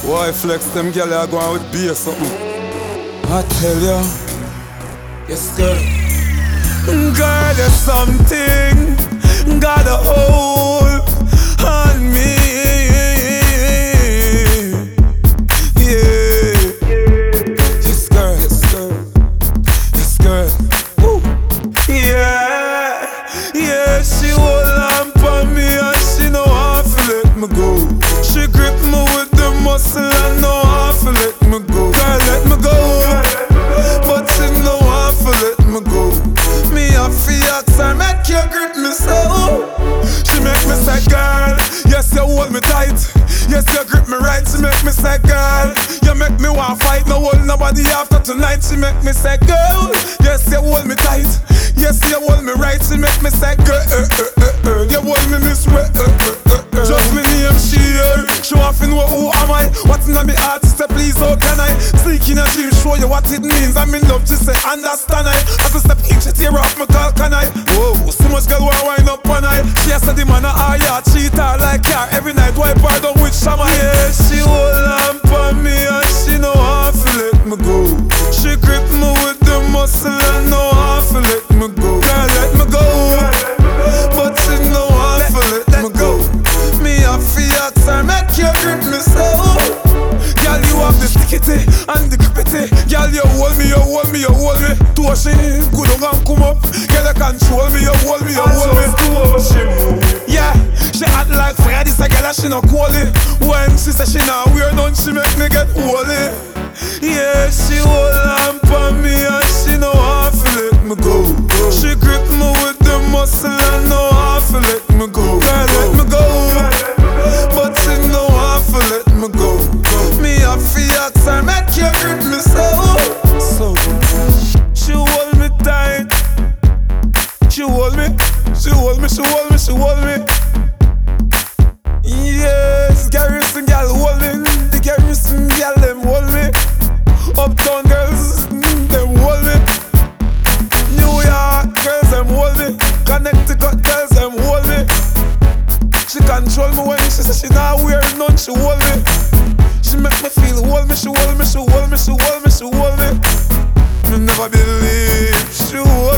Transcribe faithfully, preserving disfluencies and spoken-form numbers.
Why flex them gyal are going with beer something? I tell ya, yes girl. Girl, there's something got a hold on me. Yeah, yes girl, yes girl, yes girl. Woo. Yeah, yeah, she hold on for me and she know how to let me go. She grip me with the muscle and know how to let me go. Girl, let me go, but she know how to let me go. Me a fiat, I make you grip me so. She make me say, girl, yes you hold me tight. Yes you grip me right. She make me say, girl, you make me want fight. No hold nobody after tonight. She make me say, girl, yes you hold me tight. Yes you hold me right. She make me say, girl, uh, uh, uh, uh. You hold me this way, uh, uh, uh, uh. Just me name she here. She want to know who am I. What's in my heart? She say, please how can I sneak in a dream, show you what it means. I'm in love. She say, understand I. As I step in, she tear off my call, can I? Whoa, so much girl wanna wind up on I. She has said the man a high heart, cheat her like her. Every night wipe her down with shaman. Yeah, she hold on for me and she know how to let me go. She grip me with the muscle and know how to let me go. Girl, let me go, but she know how to let me go. Me a fiat, I make you grip me so. Girl, you have the stickity and the grippity. Girl, you hold me, you hold me, you hold me. Two she good on and come up. Girl, you control me, you hold me, you hold me. Yeah, she act like fire, this a girl and she not quality. When she say she not weird none, she make me get holy. Yeah, she hold on for me and she know how to let me go. She grip me with the muscle and know how to let me go. Girl, let me go, but she know how to let me go. Me a fiat, I make you grip me so. So she hold me tight. She hold me, she hold me, she hold me, she hold me. Yes, Garrison girl hold me. The Garrison girl them hold me. Uptown girls them hold me. New York girls them hold me. Connecticut girls them hold me. She control me when she say she not wear none. She hold me. She make me feel hold me. She hold me. She hold me. She hold me. She hold me. Me never believe she hold me.